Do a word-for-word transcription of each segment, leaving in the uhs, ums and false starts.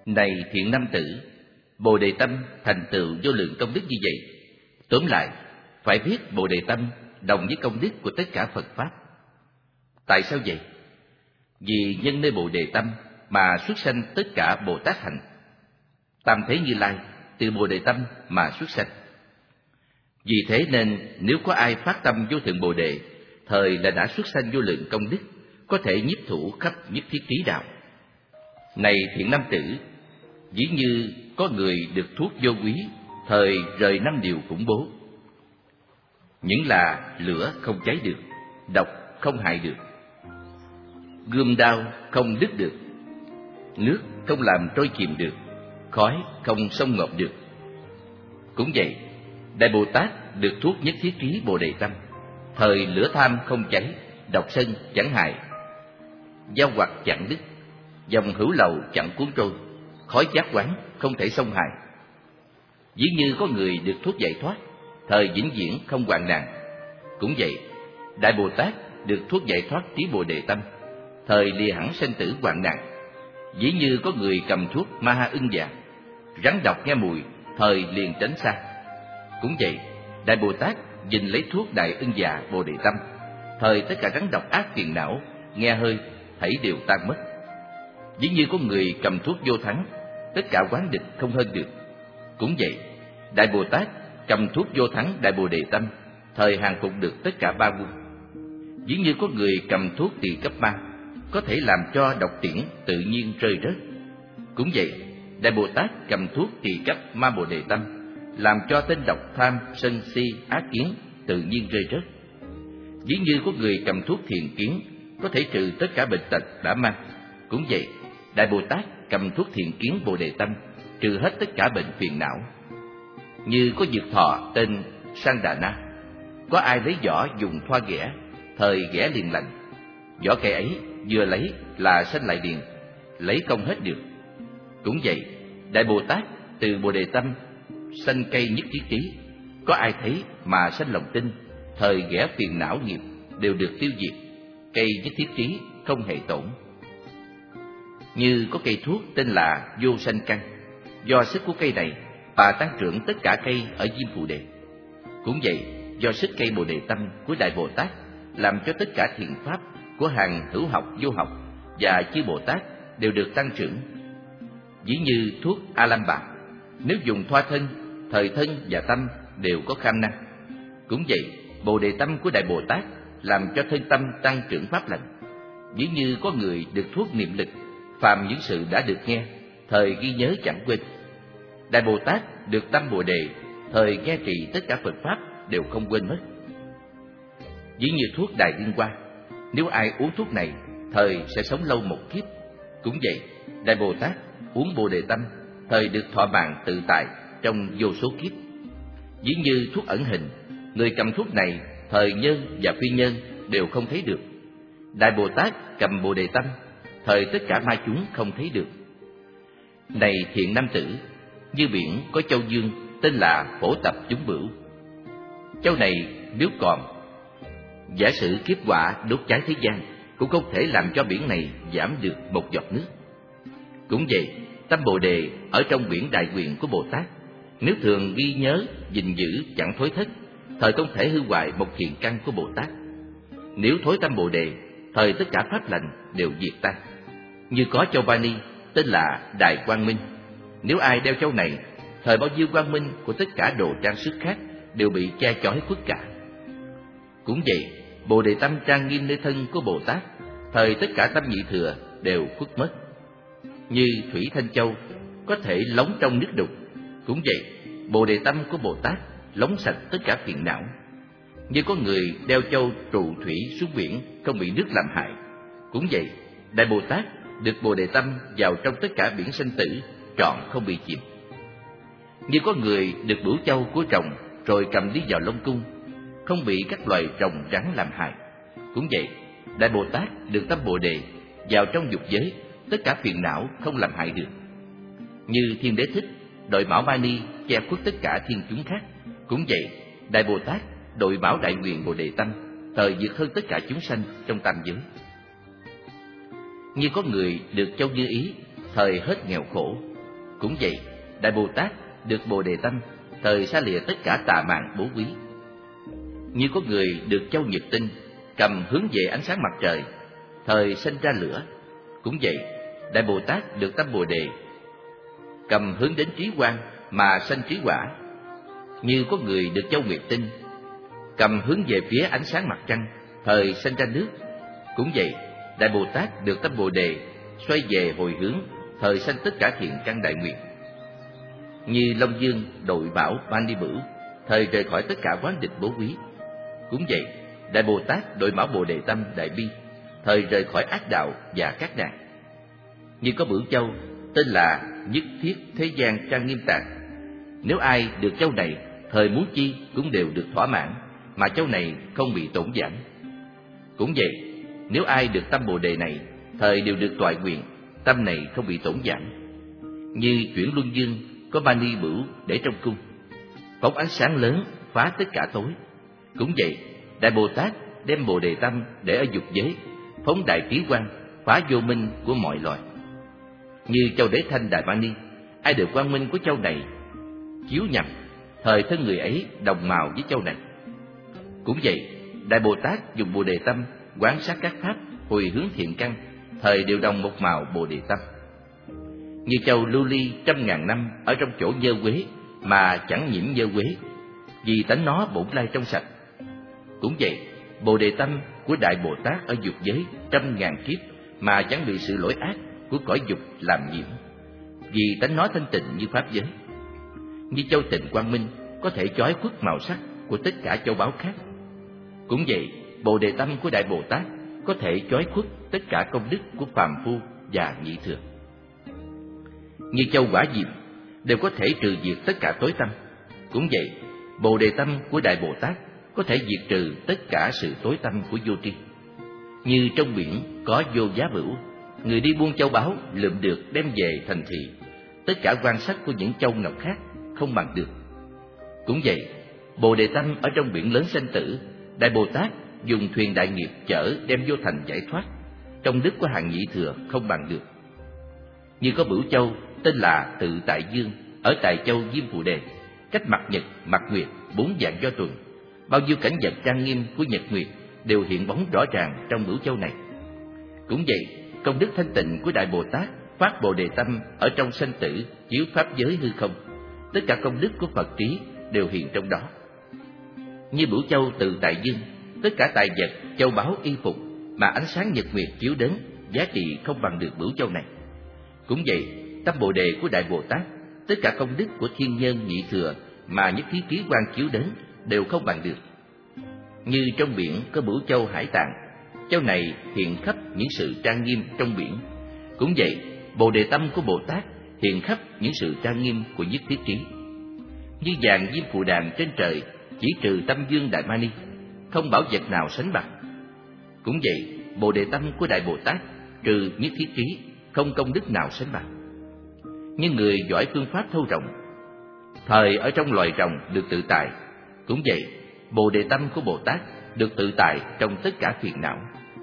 Này thiện nam tử, Bồ Đề Tâm thành tựu vô lượng công đức như vậy. Tóm lại, phải biết Bồ Đề Tâm đồng với công đức của tất cả Phật Pháp. Tại sao vậy? Vì nhân nơi Bồ Đề Tâm mà xuất sanh tất cả Bồ Tát hạnh. Tam Thế Như Lai từ Bồ Đề Tâm mà xuất sanh. Vì thế nên nếu có ai phát tâm vô thượng Bồ Đề, thời là đã xuất sanh vô lượng công đức, có thể nhiếp thủ khắp nhất thiết trí đạo. Này thiện nam tử, dĩ như có người được thuốc vô quý, thời rời năm điều khủng bố. Những là lửa không cháy được, độc không hại được, gươm đao không đứt được, nước không làm trôi chìm được, khói không xông ngộp được. Cũng vậy, Đại Bồ Tát được thuốc nhất thiết trí Bồ Đề Tâm, thời lửa tham không cháy, độc sân chẳng hại, dao hoặc chẳng đứt, dòng hữu lầu chẳng cuốn trôi, khói giác quán không thể xông hại. Dĩ như có người được thuốc giải thoát, thời vĩnh viễn không hoạn nạn. Cũng vậy, Đại Bồ Tát được thuốc giải thoát trí Bồ Đề Tâm, thời lìa hẳn sanh tử hoạn nạn. Dĩ như có người cầm thuốc ma ha ưng dạ, rắn độc nghe mùi, thời liền tránh xa. Cũng vậy, Đại Bồ Tát gìn lấy thuốc Đại Ưng Dạ Bồ Đề Tâm, thời tất cả rắn độc ác phiền não, nghe hơi, thảy đều tan mất. Dĩ như có người cầm thuốc vô thắng, tất cả quán địch không hơn được. Cũng vậy, Đại Bồ Tát cầm thuốc vô thắng Đại Bồ Đề Tâm, thời hàng phục được tất cả ba quân. Dĩ như có người cầm thuốc tỳ cấp ma, có thể làm cho độc tiễn tự nhiên rơi rớt. Cũng vậy, Đại Bồ Tát cầm thuốc tỳ cấp ma Bồ Đề Tâm, làm cho tên độc tham, sân si, ác kiến tự nhiên rơi rớt. Dĩ như có người cầm thuốc thiền kiến, có thể trừ tất cả bệnh tật đã mang. Cũng vậy, Đại Bồ Tát cầm thuốc thiền kiến Bồ Đề Tâm, trừ hết tất cả bệnh phiền não. Như có dược thọ tên Sang Đà Na, có ai lấy vỏ dùng thoa ghẻ, thời ghẻ liền lành. Vỏ cây ấy vừa lấy là sanh lại liền, lấy công hết được. Cũng vậy, Đại Bồ Tát từ Bồ Đề Tâm sanh cây nhất thiết trí, có ai thấy mà sanh lòng tin, thời ghẻ phiền não nghiệp đều được tiêu diệt, cây nhất thiết trí không hề tổn. Như có cây thuốc tên là Vô Sanh Căn, do sức của cây này và tăng trưởng tất cả cây ở Diêm Phù Đề. Cũng vậy, do sức cây Bồ Đề Tâm của Đại Bồ Tát làm cho tất cả thiện pháp của hàng hữu học, vô học và chư Bồ Tát đều được tăng trưởng. Dĩ như thuốc A Lam Bà, nếu dùng thoa thân, thời thân và tâm đều có kham năng. Cũng vậy, Bồ Đề Tâm của Đại Bồ Tát làm cho thân tâm tăng trưởng pháp lành. Dĩ như có người được thuốc niệm lực, phàm những sự đã được nghe, thời ghi nhớ chẳng quên. Đại Bồ Tát được tâm Bồ Đề, thời nghe trì tất cả Phật Pháp đều không quên mất. Dĩ như thuốc Đại Liên Hoa, nếu ai uống thuốc này, thời sẽ sống lâu một kiếp. Cũng vậy, Đại Bồ Tát uống Bồ Đề Tâm, thời được thọ mạng tự tại trong vô số kiếp. Dĩ như thuốc ẩn hình, người cầm thuốc này, thời nhân và phi nhân đều không thấy được. Đại Bồ Tát cầm Bồ Đề Tâm, thời tất cả ma chúng không thấy được. Này thiện nam tử, như biển có châu dương tên là Phổ Tập Chúng Bửu. Châu này nếu còn, giả sử kiếp hỏa đốt cháy thế gian, cũng không thể làm cho biển này giảm được một giọt nước. Cũng vậy, tâm Bồ Đề ở trong biển đại nguyện của Bồ Tát, nếu thường ghi nhớ, gìn giữ chẳng thối thất, thời không thể hư hoại một thiện căn của Bồ Tát. Nếu thối tâm Bồ Đề, thời tất cả pháp lành đều diệt tan. Như có châu Vani tên là Đại Quang Minh, nếu ai đeo châu này, thời bao nhiêu quang minh của tất cả đồ trang sức khác đều bị che chói khuất cả. Cũng vậy, Bồ Đề Tâm trang nghiêm nơi thân của Bồ Tát, thời tất cả tâm nhị thừa đều khuất mất. Như thủy Thanh Châu có thể lóng trong nước đục, cũng vậy, Bồ Đề Tâm của Bồ Tát lóng sạch tất cả phiền não. Như có người đeo châu trụ thủy xuống biển, không bị nước làm hại. Cũng vậy, Đại Bồ Tát được Bồ Đề Tâm vào trong tất cả biển sanh tử, trọn không bị chìm. Như có người được bửu châu của rồng rồi cầm đi vào Long Cung, không bị các loài rồng rắn làm hại. Cũng vậy, Đại Bồ Tát được tâm Bồ Đề vào trong dục giới, tất cả phiền não không làm hại được. Như Thiên Đế Thích đội Bảo Mani che khuất tất cả thiên chúng khác. Cũng vậy, Đại Bồ Tát đội Bảo Đại Nguyện Bồ Đề Tâm, thời vượt hơn tất cả chúng sanh trong tam giới. Như có người được châu Như Ý, thời hết nghèo khổ, Cũng vậy, Đại Bồ Tát được Bồ Đề Tâm, thời xa lìa tất cả tà mạn bố quý. Như có người được châu Nhật Tinh, cầm hướng về ánh sáng mặt trời, thời sinh ra lửa. Cũng vậy, Đại Bồ Tát được tâm Bồ Đề, cầm hướng đến trí quang mà sanh trí quả. Như có người được châu Nguyệt Tinh, cầm hướng về phía ánh sáng mặt trăng, thời sanh ra nước. Cũng vậy, Đại Bồ Tát được tâm Bồ Đề, xoay về hồi hướng, thời sanh tất cả thiện căn đại nguyện. Như Long Dương đội bảo Mani Bửu, thời rời khỏi tất cả quán địch bố quý. Cũng vậy, Đại Bồ Tát đội mão Bồ Đề Tâm đại bi, thời rời khỏi ác đạo và các nạn. Như có Bửu Châu tên là Nhất Thiết Thế Gian Trang Nghiêm Tạng. Nếu ai được châu này, thời muốn chi cũng đều được thỏa mãn, mà châu này không bị tổn giảm. Cũng vậy, nếu ai được tâm Bồ Đề này, thời đều được toại nguyện, tâm này không bị tổn giảm. Như chuyển Luân Dương có Mani Bửu để trong cung, phóng ánh sáng lớn phá tất cả tối. Cũng vậy, Đại Bồ Tát đem Bồ Đề Tâm để ở dục giới, phóng đại trí quang, phá vô minh của mọi loài. Như châu Đế Thanh Đại Mani, ai được quang minh của châu này chiếu nhằm, thời thân người ấy đồng màu với châu này. Cũng vậy, Đại Bồ Tát dùng Bồ Đề Tâm quán sát các pháp, hồi hướng thiện căn, thời đều đồng một màu Bồ Đề Tâm. Như châu lưu ly trăm ngàn năm ở trong chỗ nhơ quế mà chẳng nhiễm nhơ quế, vì tánh nó bổn lai trong sạch. Cũng vậy, Bồ Đề Tâm của Đại Bồ Tát ở dục giới trăm ngàn kiếp mà chẳng bị sự lỗi ác của cõi dục làm nhiễm, vì tánh nó thanh tịnh như pháp giới. Như châu Tịnh Quang Minh có thể chói khuất màu sắc của tất cả châu báu khác. Cũng vậy, Bồ Đề Tâm của Đại Bồ Tát có thể chói khuất tất cả công đức của phàm phu và nhị thừa. Như châu Quả Diệm đều có thể trừ diệt tất cả tối tâm. Cũng vậy, Bồ Đề Tâm của Đại Bồ Tát có thể diệt trừ tất cả sự tối tâm của vô tri. Như trong biển có vô giá bửu, người đi buôn châu báu lượm được đem về thành thị, tất cả quan sắc của những châu ngọc khác không bằng được. Cũng vậy, Bồ Đề Tâm ở trong biển lớn sanh tử, Đại Bồ Tát dùng thuyền đại nghiệp chở đem vô thành giải thoát, trong đức của hàng nhị thừa không bằng được. Như có Bửu Châu tên là Tự Tại Dương ở tại châu Diêm Phù Đề, cách mặt nhật, mặt nguyệt bốn vạn do tuần, bao nhiêu cảnh vật trang nghiêm của nhật nguyệt đều hiện bóng rõ ràng trong Bửu Châu này. Cũng vậy, công đức thanh tịnh của Đại Bồ Tát phát Bồ Đề Tâm ở trong sanh tử chiếu pháp giới hư không, tất cả công đức của Phật trí đều hiện trong đó. Như Bửu Châu Tự Tại Dương, tất cả tài vật, châu báu, y phục mà ánh sáng nhật nguyệt chiếu đến, giá trị không bằng được Bửu Châu này. Cũng vậy, tâm Bồ Đề của Đại Bồ Tát, tất cả công đức của thiên nhân nhị thừa mà nhất thiết trí quang chiếu đến đều không bằng được. Như trong biển có Bửu Châu Hải Tạng, châu này hiện khắp những sự trang nghiêm trong biển. Cũng vậy, Bồ Đề Tâm của Bồ Tát hiện khắp những sự trang nghiêm của nhất thiết trí. Như vàng Diêm Phù Đàn trên trời chỉ trừ Tâm Dương Đại Mani, không bảo vật nào sánh bằng. Cũng vậy, Bồ Đề Tâm của Đại Bồ Tát trừ nhất thiết trí, không công đức nào sánh bằng. Như người giỏi phương pháp thâu rồng, thời ở trong loài rồng được tự tại. Cũng vậy, Bồ Đề Tâm của Bồ Tát được tự tại trong tất cả phiền não.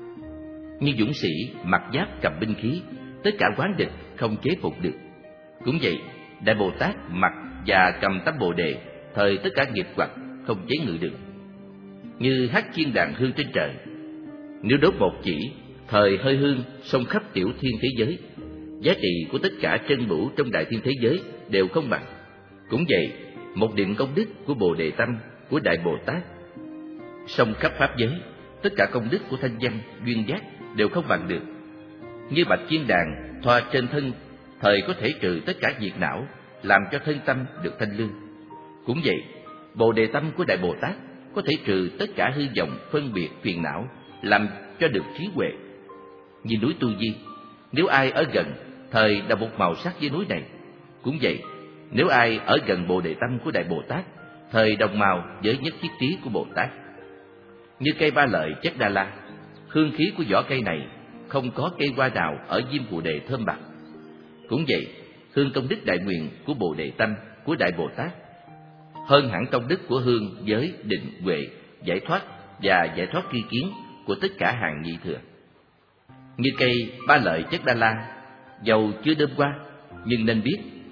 Như dũng sĩ mặc giáp cầm binh khí, tất cả quán địch không chế phục được. Cũng vậy, Đại Bồ Tát mặc và cầm tấm Bồ Đề, thời tất cả nghiệp hoặc không chế ngự được. Như hát chiên đàn hương trên trời, nếu đốt một chỉ, thời hơi hương xông khắp tiểu thiên thế giới, giá trị của tất cả trân bửu trong đại thiên thế giới đều không bằng. Cũng vậy, một điểm công đức của Bồ Đề Tâm của Đại Bồ Tát xông khắp pháp giới, tất cả công đức của thanh văn duyên giác đều không bằng được. Như bạch chiên đàn thoa trên thân, thời có thể trừ tất cả diệt não, làm cho thân tâm được thanh lương. Cũng vậy, Bồ Đề Tâm của Đại Bồ Tát có thể trừ tất cả hư vọng phân biệt phiền não, làm cho được trí huệ. Như núi Tu Di, nếu ai ở gần, thời đồng một màu sắc với núi này. Cũng vậy, nếu ai ở gần Bồ Đề Tâm của Đại Bồ Tát, thời đồng màu với nhất thiết trí của Bồ Tát. Như cây Ba Lợi Chất Đa La, hương khí của vỏ cây này không có cây hoa nào ở Diêm Phù Đề thơm bằng. Cũng vậy, hương công đức đại nguyện của Bồ Đề Tâm của Đại Bồ Tát hơn hẳn công đức của hương giới định huệ, giải thoát và giải thoát tri kiến của tất cả hàng nhị thừa. Như cây Ba Lợi Chất Đa La, dầu chưa đơm qua, nhưng nên biết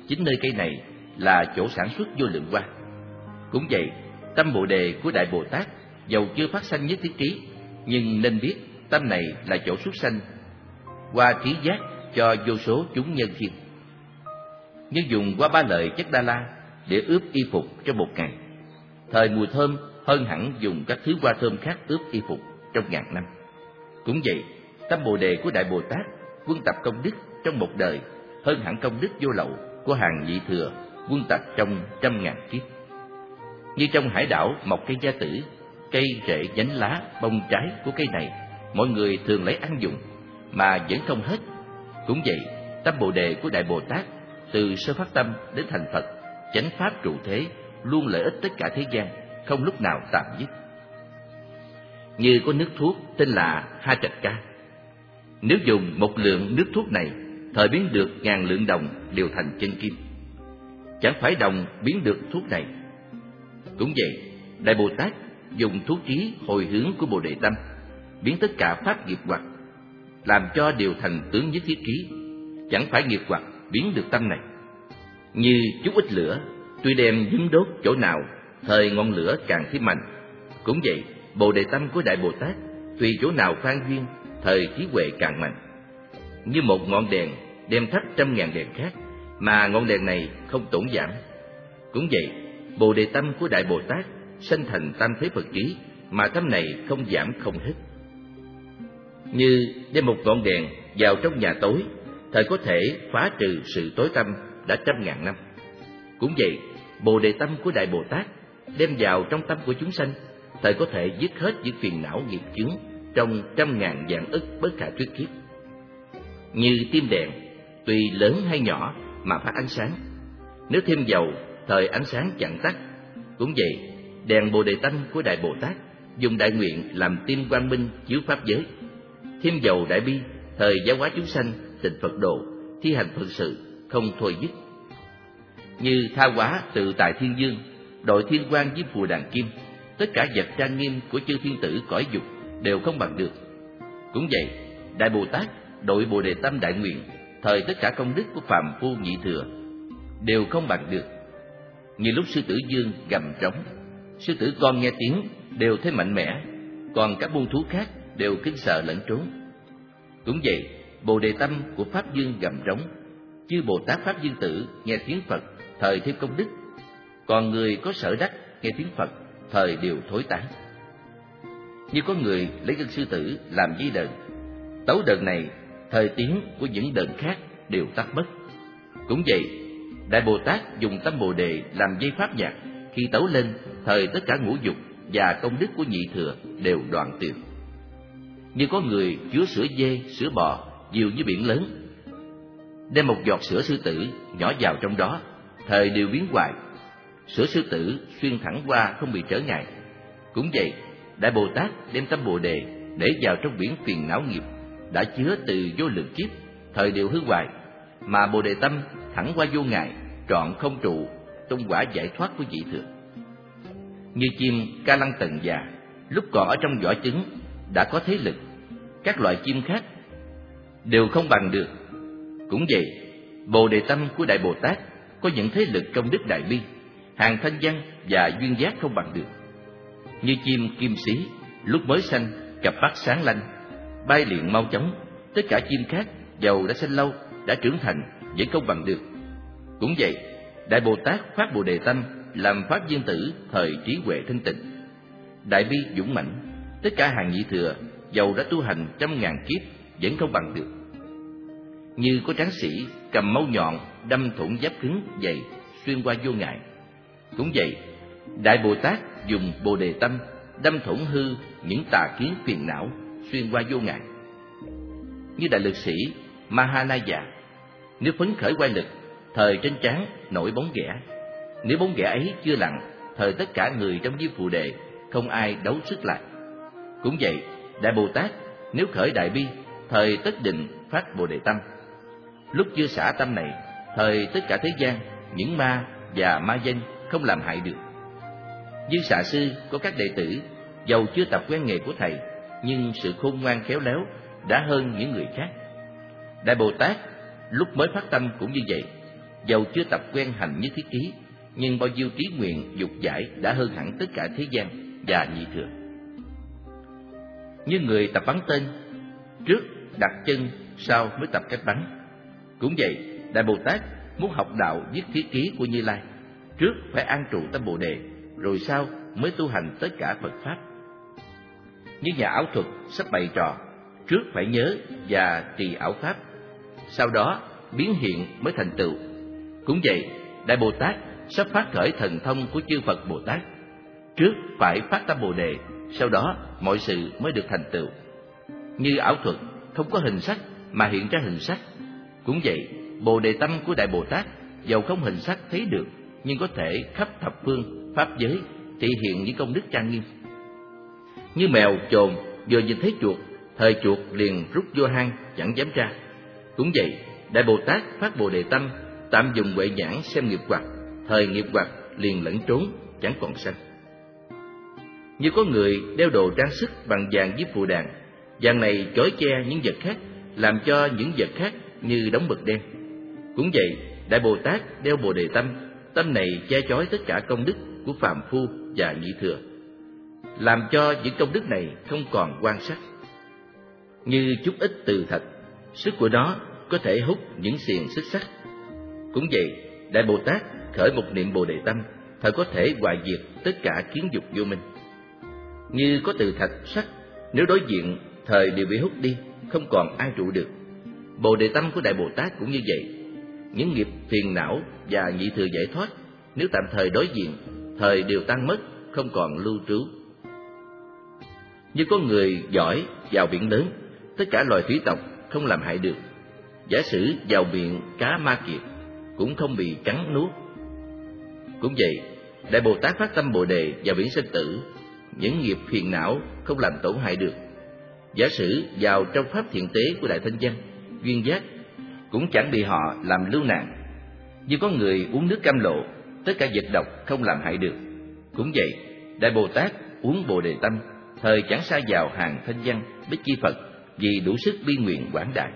chính nơi cây này là chỗ sản xuất vô lượng hoa. Cũng vậy, tâm Bồ đề của Đại Bồ Tát dầu chưa phát sanh nhất thiết trí, nhưng nên biết tâm này là chỗ xuất sanh hoa trí giác cho vô số chúng nhân thiên. Như dùng hoa ba lợi chất đa la để ướp y phục trong một ngày, thời mùi thơm hơn hẳn dùng các thứ hoa thơm khác ướp y phục trong ngàn năm. Cũng vậy, tâm Bồ đề của Đại Bồ Tát quân tập công đức trong một đời hơn hẳn công đức vô lậu của hàng nhị thừa quân tập trong trăm ngàn kiếp. Như trong hải đảo mọc cây gia tử, cây rễ nhánh lá bông trái của cây này mọi người thường lấy ăn dùng mà vẫn không hết. Cũng vậy, tâm Bồ đề của Đại Bồ Tát từ sơ phát tâm đến thành Phật, chánh pháp trụ thế, luôn lợi ích tất cả thế gian, không lúc nào tạm dứt. Như có nước thuốc tên là Ha Trạch Ca, nếu dùng một lượng nước thuốc này, thời biến được ngàn lượng đồng đều thành chân kim. Chẳng phải đồng biến được thuốc này. Cũng vậy, Đại Bồ Tát dùng thuốc trí hồi hướng của Bồ đề tâm, biến tất cả pháp nghiệp hoặc, làm cho đều thành tướng nhất thiết trí. Chẳng phải nghiệp hoặc biến được tâm này. Như chút ít lửa, tuy đem nhúng đốt chỗ nào, thời ngọn lửa càng thêm mạnh. Cũng vậy, Bồ đề tâm của Đại Bồ Tát tùy chỗ nào phan duyên, thời trí huệ càng mạnh. Như một ngọn đèn đem thắp trăm ngàn đèn khác, mà ngọn đèn này không tổn giảm. Cũng vậy, Bồ đề tâm của Đại Bồ Tát sanh thành tam thế Phật trí, mà tâm này không giảm không hết. Như đem một ngọn đèn vào trong nhà tối, thời có thể phá trừ sự tối tăm đã trăm ngàn năm. Cũng vậy, Bồ đề tâm của Đại Bồ Tát đem vào trong tâm của chúng sanh, thời có thể dứt hết những phiền não nghiệp chướng trong trăm ngàn vạn ức bất khả thuyết kiếp. Như tim đèn, tuy lớn hay nhỏ mà phát ánh sáng, nếu thêm dầu, thời ánh sáng chẳng tắt. Cũng vậy, đèn Bồ đề tâm của Đại Bồ Tát dùng đại nguyện làm tim quang minh chiếu pháp giới, thêm dầu đại bi, thời giáo hóa chúng sanh tịnh Phật độ, thi hành Phật sự không thôi dứt. Như tha hóa tự tại thiên dương, đội thiên quang với phù đàn kim, tất cả vật trang nghiêm của chư thiên tử cõi dục đều không bằng được. Cũng vậy, Đại Bồ Tát đội Bồ đề tâm đại nguyện, thời tất cả công đức của phàm phu nhị thừa đều không bằng được. Như lúc sư tử dương gầm trống, sư tử con nghe tiếng đều thấy mạnh mẽ, còn các muôn thú khác đều kinh sợ lẫn trốn. Cũng vậy, Bồ đề tâm của Pháp Dương gầm trống, chư Bồ Tát Pháp Dương tử nghe tiếng Phật, thời thêm công đức, còn người có sở đắc nghe tiếng Phật, thời đều thối tán. Như có người lấy gân sư tử làm dây đờn, tấu đờn này, thời tiếng của những đờn khác đều tắt mất. Cũng vậy, Đại Bồ Tát dùng tâm Bồ đề làm dây pháp nhạc, khi tấu lên, thời tất cả ngũ dục và công đức của nhị thừa đều đoạn tuyệt. Như có người chứa sữa dê, sữa bò nhiều như biển lớn, đem một giọt sữa sư tử nhỏ vào trong đó, thời đều biến hoài, sữa sư tử xuyên thẳng qua không bị trở ngại. Cũng vậy, Đại Bồ Tát đem tâm Bồ đề để vào trong biển phiền não nghiệp đã chứa từ vô lượng kiếp, thời đều hư hoài, mà Bồ đề tâm thẳng qua vô ngại, trọn không trụ, tung quả giải thoát của vị thừa. Như chim ca lăng tần già, lúc còn ở trong vỏ trứng đã có thế lực, các loại chim khác đều không bằng được. Cũng vậy, Bồ đề tâm của Đại Bồ Tát có những thế lực công đức đại bi, hàng thanh văn và duyên giác không bằng được. Như chim kim xí, lúc mới sanh, cặp mắt sáng lanh, bay liền mau chóng, tất cả chim khác dầu đã sanh lâu, đã trưởng thành, vẫn không bằng được. Cũng vậy, Đại Bồ Tát phát Bồ đề tâm làm Pháp Dương tử, thời trí huệ thanh tịnh, đại bi dũng mãnh, tất cả hàng nhị thừa dầu đã tu hành trăm ngàn kiếp vẫn không bằng được. Như có tráng sĩ cầm mâu nhọn đâm thủng giáp cứng dày xuyên qua vô ngại. Cũng vậy, Đại Bồ Tát dùng Bồ đề tâm đâm thủng hư những tà kiến phiền não xuyên qua vô ngại. Như đại lực sĩ Mahanaya, nếu phấn khởi quay lực, thời trên trán nổi bóng ghẻ, nếu bóng ghẻ ấy chưa lặng, thời tất cả người trong diêm phù đề không ai đấu sức lại. Cũng vậy, Đại Bồ Tát nếu khởi đại bi, thời tất định phát Bồ đề tâm. Lúc chưa xả tâm này, thời tất cả thế gian, những ma và ma danh không làm hại được. Như Xạ Sư có các đệ tử, dầu chưa tập quen nghề của thầy, nhưng sự khôn ngoan khéo léo đã hơn những người khác. Đại Bồ Tát lúc mới phát tâm cũng như vậy, dầu chưa tập quen hành như Thiết Ký, nhưng bao nhiêu trí nguyện dục giải đã hơn hẳn tất cả thế gian và Nhị Thừa. Như người tập bắn tên, trước đặt chân, sau mới tập cách bắn. Cũng vậy, Đại Bồ Tát muốn học đạo viết Thiết Ký của Như Lai, trước phải an trụ tâm Bồ Đề, rồi sau mới tu hành tất cả Phật Pháp. Như nhà ảo thuật sắp bày trò, trước phải nhớ và trì ảo Pháp, sau đó biến hiện mới thành tựu. Cũng vậy, Đại Bồ Tát sắp phát khởi thần thông của chư Phật Bồ Tát, trước phải phát tâm Bồ Đề, sau đó mọi sự mới được thành tựu. Như ảo thuật không có hình sắc mà hiện ra hình sắc, cũng vậy, Bồ Đề tâm của Đại Bồ Tát dầu không hình sắc thấy được, nhưng có thể khắp thập phương pháp giới thể hiện những công đức trang nghiêm. Như mèo chồn vừa nhìn thấy chuột, thời chuột liền rút vô hang chẳng dám ra. Cũng vậy, Đại Bồ Tát phát Bồ Đề tâm, tạm dùng huệ nhãn xem nghiệp hoặc, thời nghiệp hoặc liền lẫn trốn chẳng còn sanh. Như có người đeo đồ trang sức bằng vàng với phù đàn, vàng này chói che những vật khác, làm cho những vật khác như đóng mực đen. Cũng vậy, Đại Bồ Tát đeo Bồ Đề tâm, tâm này che chói tất cả công đức của phàm phu và Nhị Thừa, làm cho những công đức này không còn quan sắc. Như chút ít từ thạch, sức của nó có thể hút những xiềng xích sắt. Cũng vậy, Đại Bồ Tát khởi một niệm Bồ Đề tâm, thời có thể hoại diệt tất cả kiến dục vô minh. Như có từ thạch sắt, nếu đối diện thời đều bị hút đi, không còn ai trụ được. Bồ Đề tâm của Đại Bồ Tát cũng như vậy. Những nghiệp phiền não và Nhị Thừa giải thoát, nếu tạm thời đối diện, thời đều tan mất, không còn lưu trú. Như có người giỏi vào biển lớn, tất cả loài thủy tộc không làm hại được. Giả sử vào miệng cá ma kiệt, cũng không bị cắn nuốt. Cũng vậy, Đại Bồ Tát phát tâm Bồ Đề vào biển sinh tử, những nghiệp phiền não không làm tổn hại được. Giả sử vào trong pháp thiện tế của Đại Thanh Văn, Duyên Giác, cũng chẳng bị họ làm lưu nạn. Như có người uống nước cam lộ, tất cả vật độc không làm hại được. Cũng vậy, Đại Bồ Tát uống Bồ Đề tâm, thời chẳng sa vào hàng Thanh Văn, Bích Chi Phật, vì đủ sức bi nguyện quảng đại.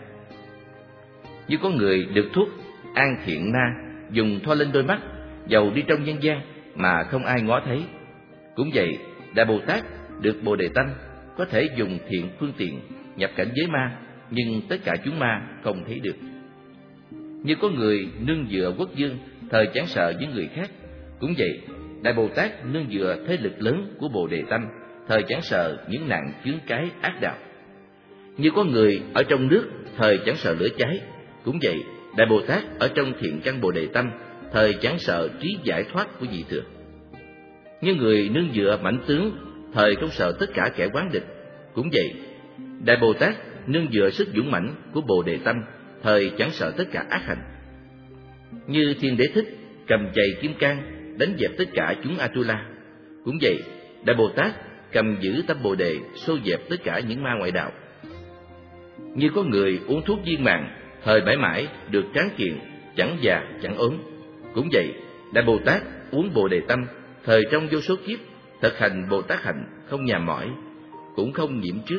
Như có người được thuốc an thiện na, dùng thoa lên đôi mắt, dầu đi trong nhân gian mà không ai ngó thấy. Cũng vậy, Đại Bồ Tát được Bồ Đề tâm, có thể dùng thiện phương tiện nhập cảnh giới ma, nhưng tất cả chúng ma không thấy được. Như có người nương dựa quốc vương, thời chẳng sợ những người khác. Cũng vậy, Đại Bồ Tát nương dựa thế lực lớn của Bồ Đề tâm, thời chẳng sợ những nạn chướng cái ác đạo. Như có người ở trong nước, thời chẳng sợ lửa cháy. Cũng vậy, Đại Bồ Tát ở trong thiện căn Bồ Đề tâm, thời chẳng sợ trí giải thoát của Nhị Thừa. Như người nương dựa mãnh tướng, thời không sợ tất cả kẻ quán địch. Cũng vậy, Đại Bồ Tát nương dựa sức dũng mãnh của Bồ Đề tâm, thời chẳng sợ tất cả ác hành. Như Thiên Đế Thích cầm chày kim cang đánh dẹp tất cả chúng Atula. Cũng vậy, Đại Bồ Tát cầm giữ tâm Bồ Đề xô dẹp tất cả những ma ngoại đạo. Như có người uống thuốc viên mãn, thời mãi mãi được tráng kiện, chẳng già chẳng ốm. Cũng vậy, Đại Bồ Tát uống Bồ Đề tâm, thời trong vô số kiếp thực hành Bồ Tát hạnh, không nhàm mỏi, cũng không nhiễm trước.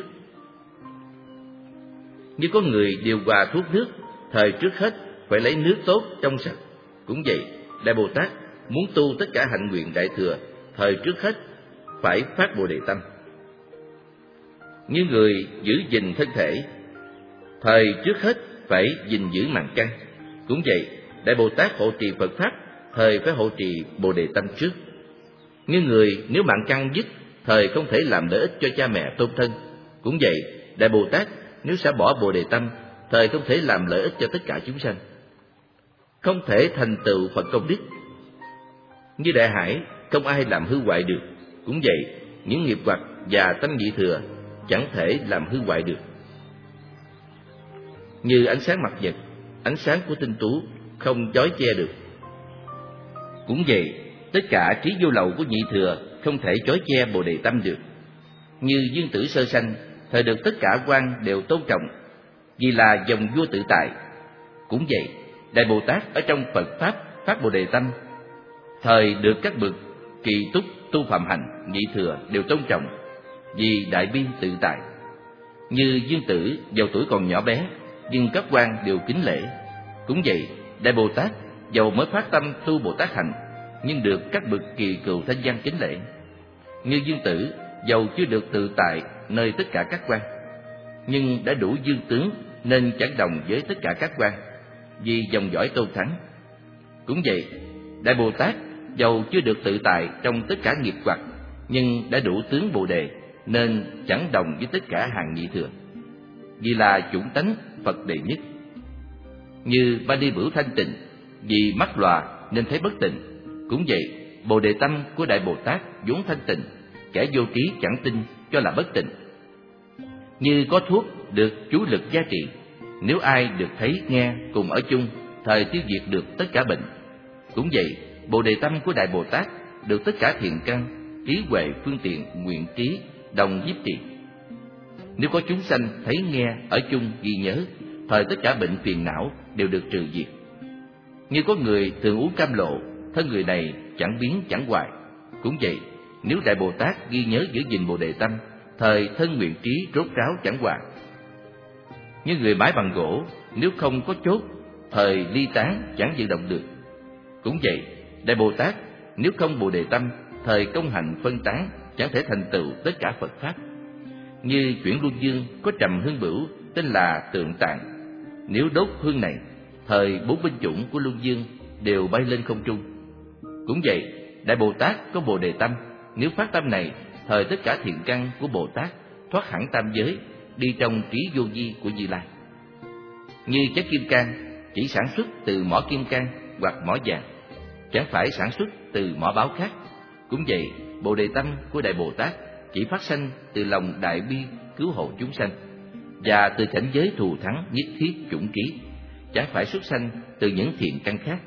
Như có người điều hòa thuốc nước, thời trước hết phải lấy nước tốt trong sạch. Cũng vậy, Đại Bồ Tát muốn tu tất cả hạnh nguyện đại thừa, thời trước hết phải phát Bồ Đề tâm. Như người giữ gìn thân thể, thời trước hết phải gìn giữ mạng căn. Cũng vậy, Đại Bồ Tát hộ trì Phật Pháp, thời phải hộ trì Bồ Đề tâm trước. Như người nếu mạng căn dứt, thời không thể làm lợi ích cho cha mẹ tôn thân. Cũng vậy, Đại Bồ Tát nếu xả bỏ Bồ Đề tâm, thời không thể làm lợi ích cho tất cả chúng sanh, không thể thành tựu Phật công đức. Như Đại Hải không ai làm hư hoại được. Cũng vậy, những nghiệp hoặc và tâm Nhị Thừa chẳng thể làm hư hoại được. Như ánh sáng mặt nhật, ánh sáng của tinh tú không chói che được. Cũng vậy, tất cả trí vô lậu của Nhị Thừa không thể chói che Bồ Đề tâm được. Như Dương Tử sơ sanh, thời được tất cả quan đều tôn trọng, vì là dòng vua tự tại. Cũng vậy, Đại Bồ Tát ở trong Phật Pháp phát Bồ Đề tâm, thời được các bậc kỳ túc tu phạm hành Nhị Thừa đều tôn trọng, vì đại bi tự tại. Như Dương Tử dầu tuổi còn nhỏ bé, nhưng các quan đều kính lễ. Cũng vậy, Đại Bồ Tát dầu mới phát tâm tu Bồ Tát hạnh, nhưng được các bậc kỳ cựu thanh văn kính lễ. Như Dương Tử, dầu chưa được tự tại nơi tất cả các quan, nhưng đã đủ dương tướng nên chẳng đồng với tất cả các quan, vì dòng dõi Tôn Thắng. Cũng vậy, Đại Bồ Tát dầu chưa được tự tại trong tất cả nghiệp hoặc, nhưng đã đủ tướng Bồ Đề nên chẳng đồng với tất cả hàng nhị thừa, vì là chủng tánh Phật đệ nhất. Như Ba Đi Bửu thanh tịnh, vì mắt lòa nên thấy bất tịnh. Cũng vậy, Bồ Đề tâm của Đại Bồ Tát vốn thanh tịnh, kẻ vô trí chẳng tin cho là bất tịnh. Như có thuốc được chú lực gia trị, nếu ai được thấy nghe cùng ở chung, thời tiêu diệt được tất cả bệnh. Cũng vậy, Bồ Đề tâm của Đại Bồ Tát được tất cả thiện căn, trí huệ phương tiện nguyện trí đồng nhiếp trì. Nếu có chúng sanh thấy nghe ở chung ghi nhớ, thời tất cả bệnh phiền não đều được trừ diệt. Như có người thường uống cam lộ, thân người này chẳng biến chẳng hoại. Cũng vậy, nếu Đại Bồ Tát ghi nhớ giữ gìn Bồ Đề tâm, thời thân nguyện trí rốt ráo chẳng hoại. Như người mái bằng gỗ, nếu không có chốt, thời ly tán chẳng dự động được. Cũng vậy, Đại Bồ Tát nếu không Bồ Đề tâm, thời công hạnh phân tán chẳng thể thành tựu tất cả Phật pháp. Như chuyển luân dương có trầm hương bửu tên là Tượng Tạng, nếu đốt hương này, thời bốn binh chủng của luân dương đều bay lên không trung. Cũng vậy, Đại Bồ Tát có Bồ Đề tâm, nếu phát tâm này, thời tất cả thiện căn của Bồ Tát thoát hẳn tam giới, đi trong trí vô vi của Như Lai. Như chất kim cang chỉ sản xuất từ mỏ kim cang hoặc mỏ vàng, chẳng phải sản xuất từ mỏ báo khác. Cũng vậy, Bồ Đề tâm của Đại Bồ Tát chỉ phát sanh từ lòng đại bi cứu hộ chúng sanh, và từ cảnh giới thù thắng nhất thiết chủng trí, chẳng phải xuất sanh từ những thiện căn khác.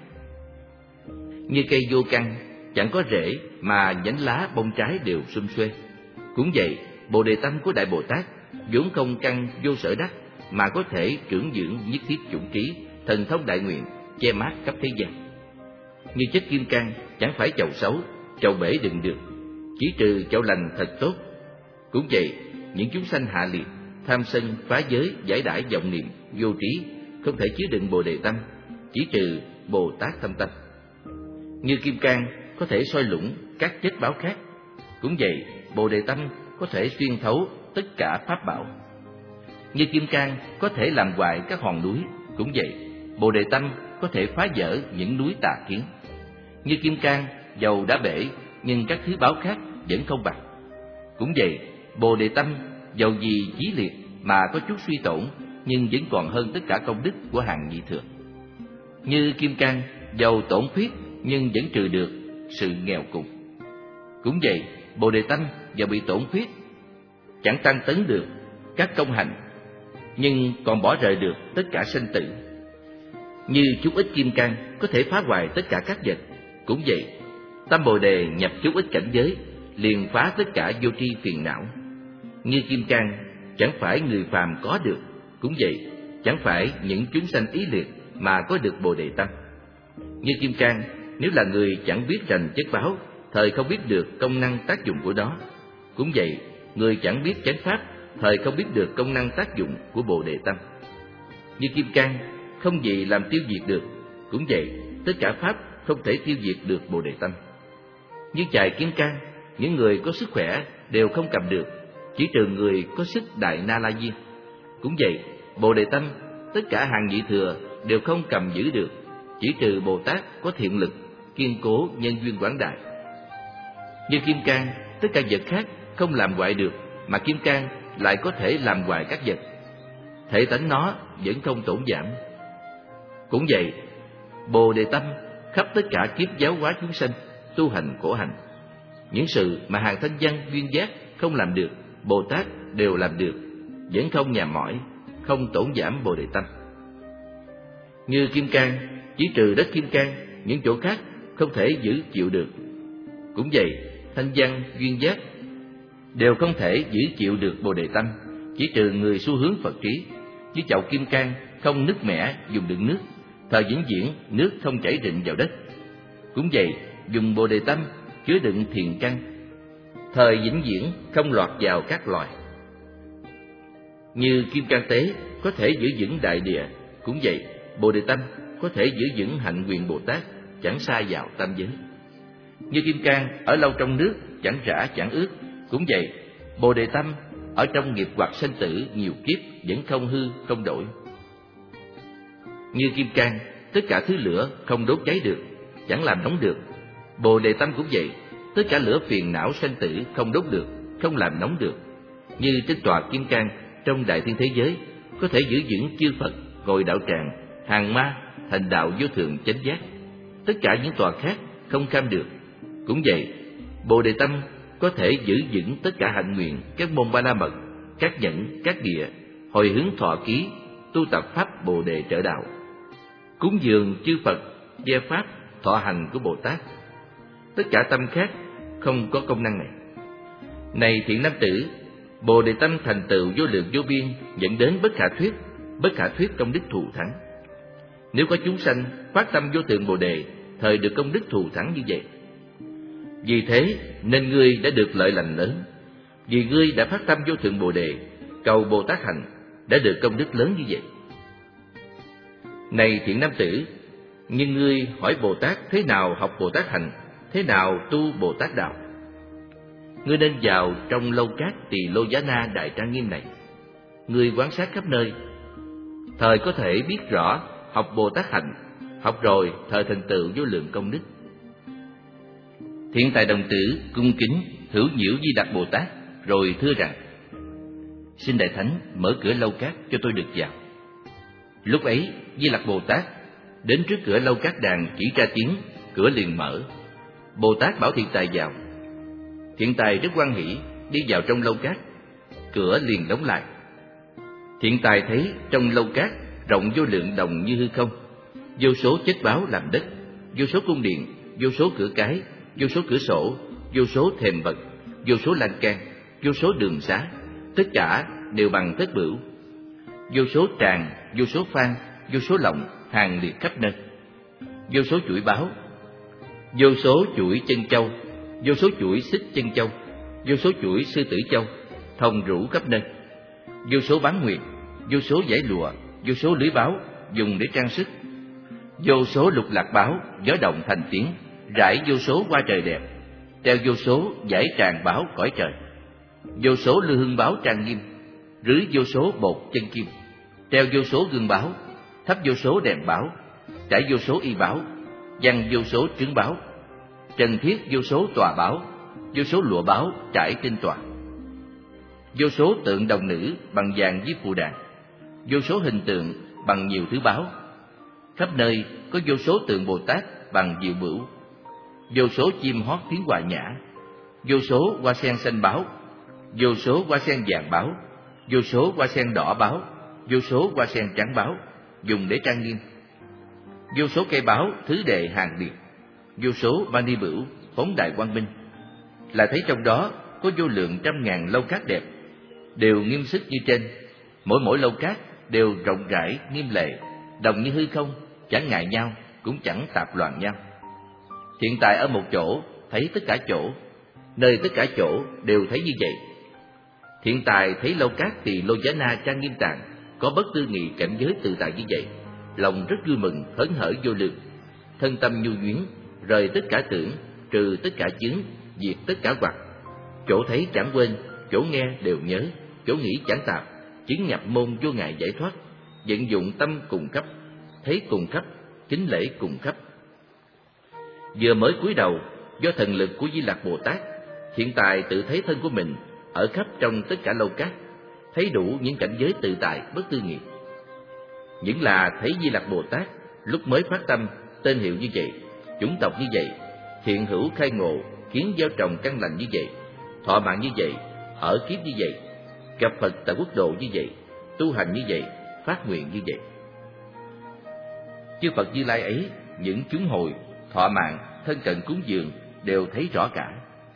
Như cây vô căn chẳng có rễ mà nhánh lá bông trái đều sum xuê. Cũng vậy, Bồ Đề tâm của Đại Bồ Tát vốn không căn vô sở đắc, mà có thể trưởng dưỡng nhất thiết chủng trí, thần thông đại nguyện, che mát khắp thế gian. Như chất kim cang chẳng phải chậu xấu, chậu bể đựng được, chỉ trừ chậu lành thật tốt. Cũng vậy, những chúng sanh hạ liệt, tham sân phá giới, giải đãi vọng niệm vô trí, không thể chứa đựng Bồ Đề tâm, chỉ trừ Bồ Tát thâm tâm. Như kim cang có thể soi lũng các chất báo khác. Cũng vậy, Bồ Đề tâm có thể xuyên thấu tất cả pháp bảo. Như kim cang có thể làm hoại các hòn núi. Cũng vậy, Bồ Đề tâm có thể phá vỡ những núi tà kiến. Như kim cang dầu đã bể, nhưng các thứ báo khác vẫn không bằng. Cũng vậy, Bồ Đề tâm dầu gì chí liệt mà có chút suy tổn, nhưng vẫn còn hơn tất cả công đức của hàng nhị thừa. Như kim cang dầu tổn khuyết, nhưng vẫn trừ được sự nghèo cùng. Cũng vậy, Bồ Đề tâm dầu bị tổn khuyết, chẳng tăng tấn được các công hạnh, nhưng còn bỏ rời được tất cả sanh tử. Như chút ít kim cang có thể phá hoại tất cả các vật. Cũng vậy, tâm Bồ Đề nhập chút ít cảnh giới, liền phá tất cả vô tri phiền não. Như kim cang chẳng phải người phàm có được. Cũng vậy, chẳng phải những chúng sanh ý liệt mà có được Bồ Đề tâm. Như kim cang nếu là người chẳng biết rành chất báo, thời không biết được công năng tác dụng của nó. Cũng vậy, người chẳng biết chánh pháp, thời không biết được công năng tác dụng của Bồ Đề tâm. Như kim cang không gì làm tiêu diệt được. Cũng vậy, tất cả pháp không thể tiêu diệt được Bồ Đề tâm. Như chài kim cang, những người có sức khỏe đều không cầm được, chỉ trừ người có sức đại na la diên. Cũng vậy, Bồ Đề tâm tất cả hàng nhị thừa đều không cầm giữ được, chỉ trừ Bồ Tát có thiện lực kiên cố nhân duyên quảng đại. Như kim cang, tất cả vật khác không làm hoại được, mà kim cang lại có thể làm hoại các vật. Thể tánh nó vẫn không tổn giảm. Cũng vậy, Bồ Đề tâm khắp tất cả kiếp giáo hóa chúng sanh, tu hành khổ hạnh. Những sự mà hàng thanh văn duyên giác không làm được, Bồ Tát đều làm được, vẫn không nhàm mỏi, không tổn giảm Bồ Đề tâm. Như kim cang, chỉ trừ đất kim cang, những chỗ khác không thể giữ chịu được. Cũng vậy, thanh văn duyên giác đều không thể giữ chịu được Bồ Đề tâm, chỉ trừ người xu hướng Phật trí. Như chậu kim cang không nứt mẻ dùng đựng nước, thời vĩnh viễn nước không chảy rịn vào đất. Cũng vậy, dùng Bồ Đề tâm chứa đựng thiền căn, thời vĩnh viễn không lọt vào các loài. Như kim cang tế có thể giữ vững đại địa. Cũng vậy, Bồ Đề tâm có thể giữ vững hạnh nguyện Bồ Tát, chẳng sa vào tam giới. Như kim cang ở lâu trong nước, chẳng rã chẳng ướt, cũng vậy, Bồ Đề tâm ở trong nghiệp hoặc sanh tử nhiều kiếp vẫn không hư không đổi. Như kim cang, tất cả thứ lửa không đốt cháy được, chẳng làm nóng được. Bồ Đề tâm cũng vậy, tất cả lửa phiền não sanh tử không đốt được, không làm nóng được. Như trên tòa kim cang trong đại thiên thế giới có thể giữ vững chư Phật, ngồi đạo tràng, hàng ma thành đạo vô thượng chánh giác. Tất cả những tòa khác không kham được. Cũng vậy, Bồ Đề tâm có thể giữ vững tất cả hạnh nguyện các môn ba la mật, các nhẫn, các địa, hồi hướng thọ ký, tu tập pháp Bồ Đề trợ đạo, cúng dường chư Phật, gia pháp, thọ hành của Bồ Tát. Tất cả tâm khác không có công năng này. Này thiện nam tử, Bồ Đề tâm thành tựu vô lượng vô biên, dẫn đến bất khả thuyết, bất khả thuyết công đức thù thắng. Nếu có chúng sanh phát tâm vô thượng Bồ Đề, thời được công đức thù thắng như vậy. Vì thế nên ngươi đã được lợi lành lớn. Vì ngươi đã phát tâm vô thượng Bồ Đề, cầu Bồ Tát hành, đã được công đức lớn như vậy. Này thiện nam tử, nhưng ngươi hỏi Bồ Tát thế nào học Bồ Tát hành, thế nào tu Bồ Tát đạo. Ngươi nên vào trong lâu cát Tỳ Lô Giá Na đại trang nghiêm này. Ngươi quan sát khắp nơi, thời có thể biết rõ học Bồ Tát hành, học rồi thời thành tựu vô lượng công đức. Thiện tài đồng tử cung kính hữu nhiễu Di Lặc Bồ Tát, rồi thưa rằng: xin Đại Thánh mở cửa lâu cát cho tôi được vào. Lúc ấy Di Lặc Bồ Tát đến trước cửa lâu cát đàn, chỉ ra tiếng, cửa liền mở. Bồ Tát bảo thiện tài vào. Thiện tài rất hoan hỷ đi vào trong lâu cát, cửa liền đóng lại. Thiện tài thấy trong lâu cát rộng vô lượng đồng như hư không, vô số chất báo làm đất, vô số cung điện, vô số cửa cái, vô số cửa sổ, vô số thềm vật, vô số lan can, vô số đường xá, tất cả đều bằng thất bửu. Vô số tràng, vô số phan, vô số lọng hàng liệt khắp nơi. Vô số chuỗi báo, vô số chuỗi chân châu, vô số chuỗi xích chân châu, vô số chuỗi sư tử châu, thông rủ khắp nơi. Vô số bán nguyệt, vô số dải lụa, vô số lưới báo dùng để trang sức. Vô số lục lạc báo gió động thành tiếng, rải vô số hoa trời đẹp, treo vô số dải tràng báo cõi trời. Vô số lư hương báo trang nghiêm, rưới vô số bột chân kim, treo vô số gương báo, thắp vô số đèn báo, trải vô số y báo, giăng vô số trứng báo, trần thiết vô số tòa báo, vô số lụa báo trải trên tòa. Vô số tượng đồng nữ bằng vàng với phù đàn, vô số hình tượng bằng nhiều thứ báo. Khắp nơi có vô số tượng Bồ Tát bằng diệu bửu, vô số chim hót tiếng hòa nhã, vô số hoa sen xanh báo, vô số hoa sen vàng báo, vô số hoa sen đỏ báo, vô số hoa sen trắng báo dùng để trang nghiêm. Vô số cây báo thứ đệ hàng liệt, vô số mani bửu phóng đại quang minh. Là thấy trong đó có vô lượng trăm ngàn lâu cát đẹp, đều nghiêm sức như trên. Mỗi mỗi lâu cát đều rộng rãi nghiêm lệ, đồng như hư không, chẳng ngại nhau, cũng chẳng tạp loạn nhau. Hiện tại ở một chỗ thấy tất cả chỗ, nơi tất cả chỗ đều thấy như vậy. Hiện tại thấy lâu cát Tỳ Lô Giá Na trang nghiêm tạng, có bất tư nghị cảnh giới tự tại như vậy, lòng rất vui mừng hớn hở vô lượng, thân tâm nhu nhuyến, rời tất cả tưởng, trừ tất cả chướng, diệt tất cả hoặc. Chỗ thấy chẳng quên, chỗ nghe đều nhớ, chỗ nghĩ chẳng tạp, chứng nhập môn vô ngại giải thoát, vận dụng tâm cùng cấp, thấy cùng cấp, kính lễ cùng cấp. Vừa mới cúi đầu, do thần lực của Di Lặc Bồ Tát, hiện tại tự thấy thân của mình ở khắp trong tất cả lâu cát, thấy đủ những cảnh giới tự tại bất tư nghị. Những là thấy Di Lặc Bồ Tát lúc mới phát tâm, tên hiệu như vậy, chủng tộc như vậy, thiện hữu khai ngộ, kiến gieo trồng căn lành như vậy, thọ mạng như vậy, ở kiếp như vậy, gặp Phật tại quốc độ như vậy, tu hành như vậy, phát nguyện như vậy. Chư Phật Như Lai ấy, những chúng hồi, thọ mạng, thân cận cúng dường đều thấy rõ cả.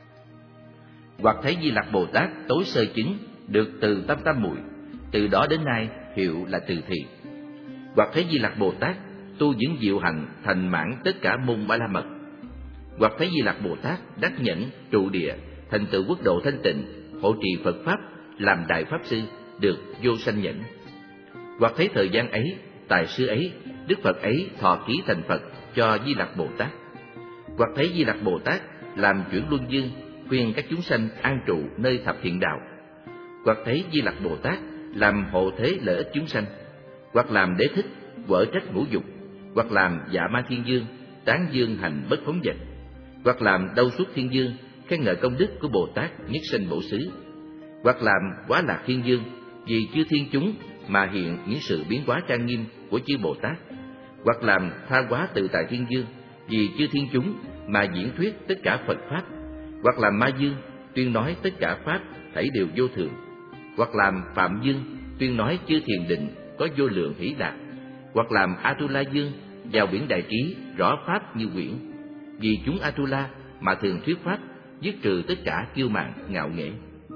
Hoặc thấy Di Lặc Bồ Tát tối sơ chứng được từ tâm tam muội, từ đó đến nay hiệu là từ thị. Hoặc thấy Di Lặc Bồ Tát tu những diệu hành thành mãn tất cả môn ba la mật. Hoặc thấy Di Lặc Bồ Tát đắc nhẫn trụ địa, thành tựu quốc độ thanh tịnh, hộ trì Phật pháp, làm đại pháp sư, được vô sanh nhẫn. Hoặc thấy thời gian ấy, tài sư ấy Đức Phật ấy thọ ký thành Phật cho Di Lặc Bồ Tát. Hoặc thấy Di Lặc Bồ Tát làm chuyển luân dương, khuyên các chúng sanh an trụ nơi thập thiện đạo. Hoặc thấy Di Lặc Bồ Tát làm hộ thế lợi ích chúng sanh. Hoặc làm đế thích, quở trách ngũ dục. Hoặc làm dạ ma thiên dương, tán dương hành bất phóng dật. Hoặc làm đâu suốt thiên dương, khen ngợi công đức của Bồ Tát nhất sinh bổ xứ. Hoặc làm quá lạc thiên dương, vì chư thiên chúng mà hiện những sự biến hóa trang nghiêm của chư Bồ Tát. Hoặc làm tha hóa tự tại thiên dương, vì chư thiên chúng mà diễn thuyết tất cả Phật pháp. Hoặc làm ma dương, tuyên nói tất cả pháp thảy đều vô thường. Hoặc làm phạm dương, tuyên nói chư thiền định có vô lượng hỷ lạc. Hoặc làm Atula dương, vào biển đại trí rõ pháp như quyển, vì chúng Atula mà thường thuyết pháp, dứt trừ tất cả kiêu mạn ngạo nghễ.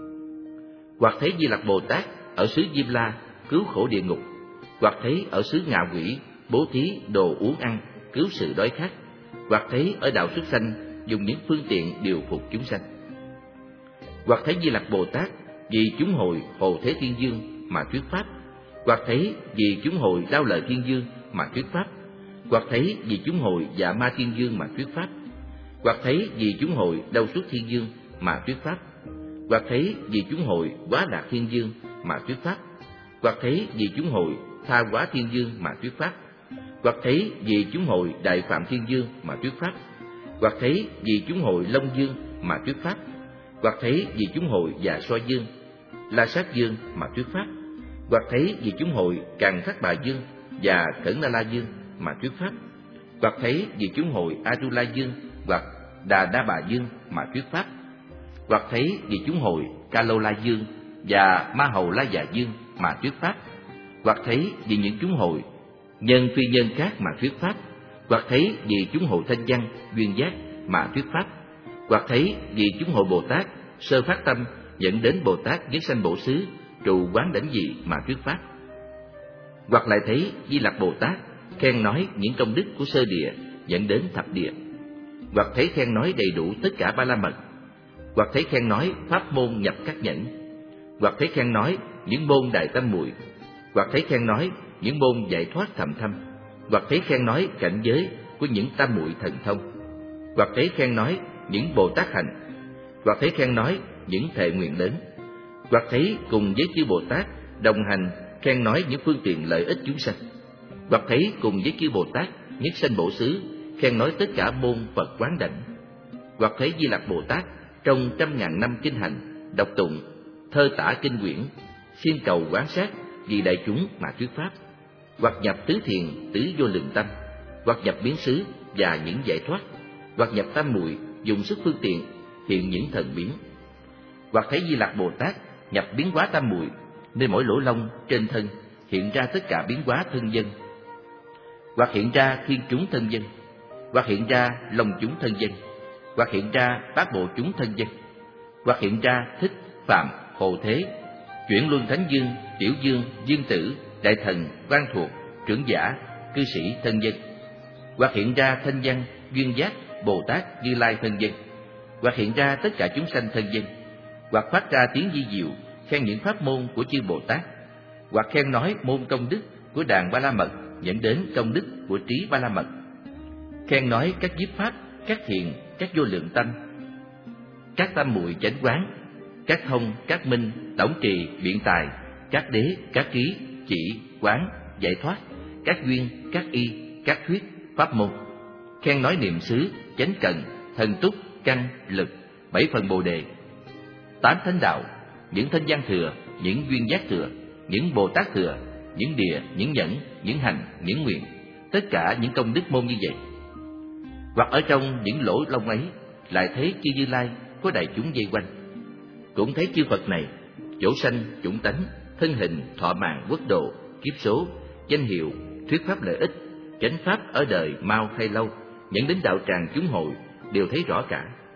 Hoặc thấy Di Lặc Bồ Tát ở xứ Diêm La cứu khổ địa ngục. Hoặc thấy ở xứ Ngạ Quỷ bố thí đồ uống ăn cứu sự đói khát. Hoặc thấy ở đạo súc sanh dùng những phương tiện điều phục chúng sanh. Hoặc thấy Di Lặc Bồ Tát vì chúng hội hộ thế thiên dương mà thuyết pháp. Hoặc thấy vì chúng hội đao lợi thiên dương mà thuyết pháp. Hoặc thấy vì chúng hội dạ ma thiên dương mà thuyết pháp. Hoặc thấy vì chúng hội đâu suốt thiên dương mà thuyết pháp. Hoặc thấy vì chúng hội quá lạc thiên dương mà thuyết pháp. Hoặc thấy vì chúng hội tha hóa thiên dương mà thuyết pháp. Hoặc thấy vì chúng hội đại phạm thiên dương mà thuyết pháp. Hoặc thấy vì chúng hội long dương mà thuyết pháp. Hoặc thấy vì chúng hội dạ xoa dương, la sát dương mà thuyết pháp. Hoặc thấy vì chúng hội Càn Thác Bà dương và Cẩn Na La dương mà thuyết pháp. Hoặc thấy vì chúng hội Atula dương hoặc Đà Đa Bà dương mà thuyết pháp. Hoặc thấy vì chúng hội Ca Lô La dương và Ma Hầu La Già dương mà thuyết pháp. Hoặc thấy vì những chúng hội nhân phi nhân khác mà thuyết pháp. Hoặc thấy vì chúng hội thanh văn duyên giác mà thuyết pháp. Hoặc thấy vì chúng hội Bồ Tát sơ phát tâm dẫn đến Bồ Tát nhất sanh bổ xứ trụ quán đảnh dị mà thuyết pháp. Hoặc lại thấy Di Lặc Bồ Tát khen nói những công đức của sơ địa dẫn đến thập địa. Hoặc thấy khen nói đầy đủ tất cả ba la mật. Hoặc thấy khen nói pháp môn nhập các nhẫn. Hoặc thấy khen nói những môn đại tâm muội. Hoặc thấy khen nói những môn giải thoát thầm thâm. Hoặc thấy khen nói cảnh giới của những tam muội thần thông. Hoặc thấy khen nói những Bồ Tát hành. Hoặc thấy khen nói những thệ nguyện lớn. Hoặc thấy cùng với chư Bồ Tát đồng hành khen nói những phương tiện lợi ích chúng sanh. Hoặc thấy cùng với chư Bồ Tát nhất sanh bổ xứ khen nói tất cả môn Phật quán đảnh. Hoặc thấy Di Lặc Bồ Tát trong trăm ngàn năm kinh hành đọc tụng thơ tả kinh quyển, xin cầu quán sát vì đại chúng mà thuyết pháp. Hoặc nhập tứ thiền tứ vô lượng tâm. Hoặc nhập biến xứ và những giải thoát. Hoặc nhập tam muội dùng sức phương tiện hiện những thần biến. Hoặc thấy Di Lặc Bồ Tát nhập biến hóa tam muội, nơi mỗi lỗ lông trên thân hiện ra tất cả biến hóa thân dân. Hoặc hiện ra thiên chúng thân dân. Hoặc hiện ra long chúng thân dân. Hoặc hiện ra bát bộ chúng thân dân. Hoặc hiện ra thích phạm hộ thế chuyển luân thánh dương, tiểu dương, dương tử, đại thần, quan thuộc, trưởng giả, cư sĩ thân dân. Hoặc hiện ra thanh văn, duyên giác, Bồ Tát, Như Lai thân dân. Hoặc hiện ra tất cả chúng sanh thân dân. Hoặc phát ra tiếng di diệu khen những pháp môn của chư Bồ Tát. Hoặc khen nói môn công đức của đàn Ba La Mật dẫn đến công đức của trí Ba La Mật. Khen nói các nhiếp pháp, các thiền, các vô lượng tâm, các tam muội chánh quán, các thông, các minh, tổng trì, biện tài, các đế, các trí, chỉ, quán, giải thoát, các duyên, các y, các thuyết, pháp môn. Khen nói niệm xứ, chánh cận, thần túc, căn, lực, bảy phần bồ đề, tám thánh đạo, những thanh văn thừa, những duyên giác thừa, những Bồ Tát thừa, những địa, những nhẫn, những hành, những nguyện, tất cả những công đức môn như vậy. Hoặc ở trong những lỗ lông ấy lại thấy chư Như Lai có đại chúng vây quanh. Cũng thấy chư Phật này chỗ sanh, chủng tánh, thân hình, thọ mạng, quốc độ, kiếp số, danh hiệu, thuyết pháp lợi ích, chánh pháp ở đời mau hay lâu, dẫn đến đạo tràng chúng hội đều thấy rõ cả.